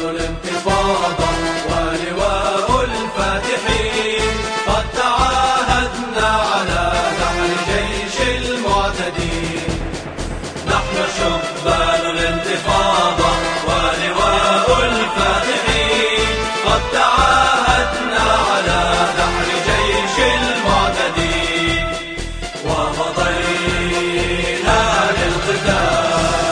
الانتفاضة ولواء الفاتحين، قد تعاهدنا على دحر جيش المعتدين. نحن شبان الانتفاضة ولواء الفاتحين، قد تعاهدنا على دحر جيش المعتدين، ومضينا للقتال.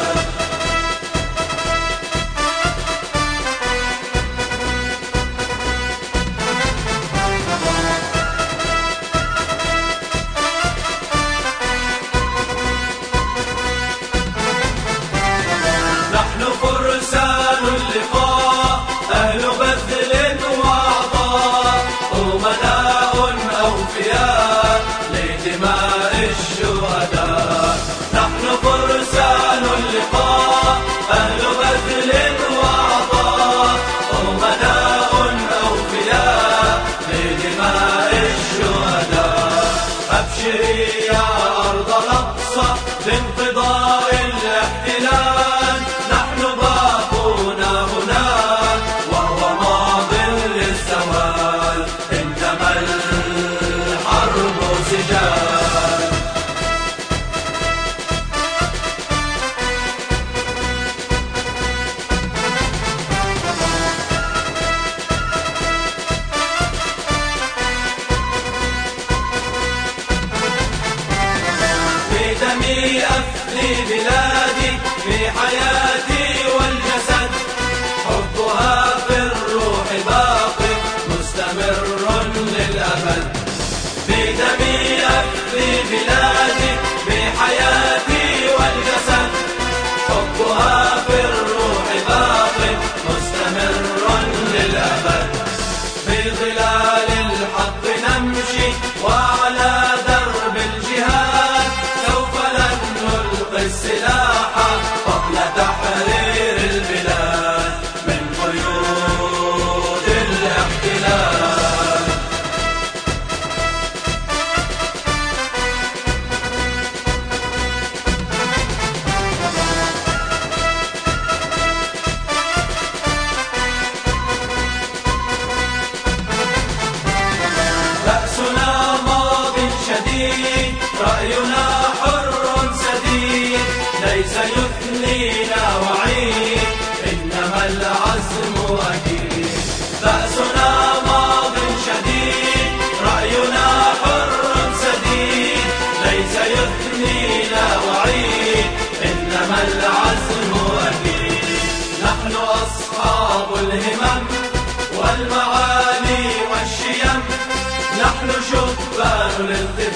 أهل بذل وعطاء، أمناء أوفياء لدماء الشهداء. نحن فرسان اللقاء، أهل بذل وعطاء، أمناء أوفياء لدماء الشهداء. أبشري يا أرض الأقصى بانقضاء الاحتلال، نحن باقونا هنا وهو ماض للزوال، إنما الحرب سجال. في دمي أفدي بلادي، في حياتي والجسد، حبها في الروح باقي مستمر للأبد. في دمي أفدي بلادي، في حياتي والجسد، حبها في الروح باقي مستمر للأبد. في ظلال الحق نمشي وعلى درب الجهاد، سوف لن نلقي السلاح قبل تحرير البلاد من قيود الاحتلال. بأسنا ماض شديد، رأينا حر سديد، ليس يثنينا وعيد إنما العزم أكيد. بأسنا ماض شديد، رأينا حر سديد، ليس يثنينا وعيد إنما العزم أكيد. نحن أصحاب الهمم والمعالي والشيم، نحن شبان الانتفاضة